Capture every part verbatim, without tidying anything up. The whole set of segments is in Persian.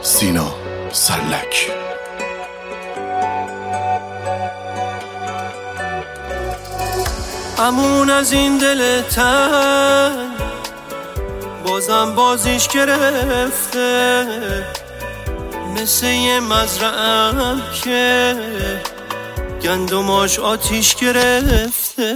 سینا سلک. امون از این دل تن بازم بازیش گرفته، مثل یه مزرعه‌ام که گندماش آتیش گرفته.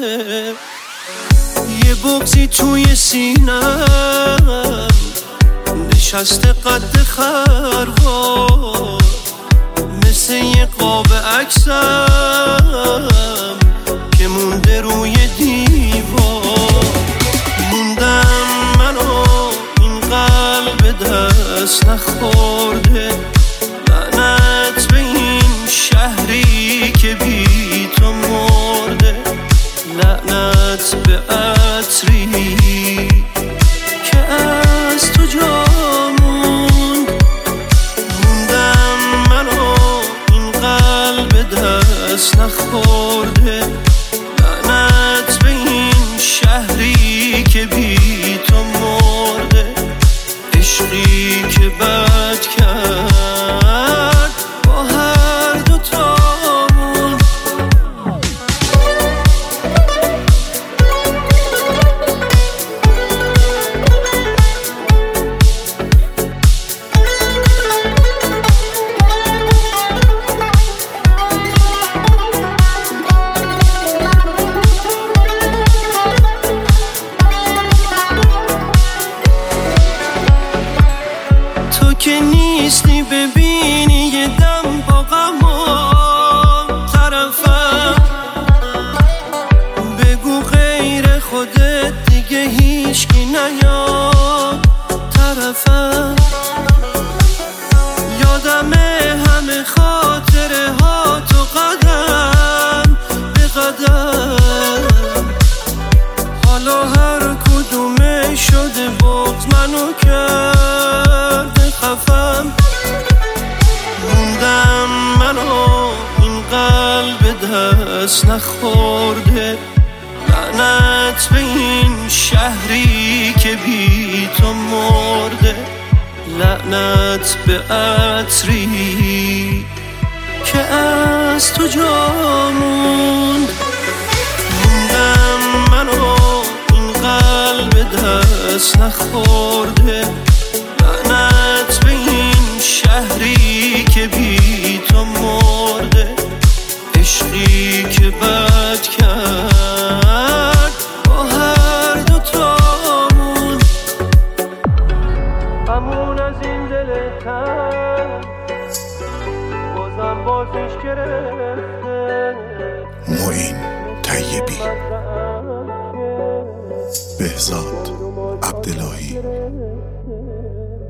یه بغضی توی سینم نشسته قد خروار، مثل یه قاب عکسم که مونده روی دیوار. موندم منو این قلب دست نخورده، لعنت به این شهری که بی تو مرده، لعنت به عطری که از تو جا موند. موندم منو این قلب دست نخورده، لعنت به این شهری که بی تو مرده، عشقی که بد کرد با هر دو تامون. تو که نیستی ببینی یه دم با غمام طرفم، بگو غیر خودت دیگه هیچکی نیاد طرفم. یادمه همه خاطره ها تو قدم به قدم، حالا هر کدومه شده بغض منو کرده خفم. موندم منو این قلب دست نخورده، لعنت به این شهری که بی تو مرده، لعنت به عطری که از تو جا موند. موندم منو این قلب دست نخورده، لعنت به این شهری که بی تو مرده، عشقی که بد کرد با هر دو تامون. امون از این دل تن بازم بازیش گرفته. معین طیبی، بهزاد عبداللهی.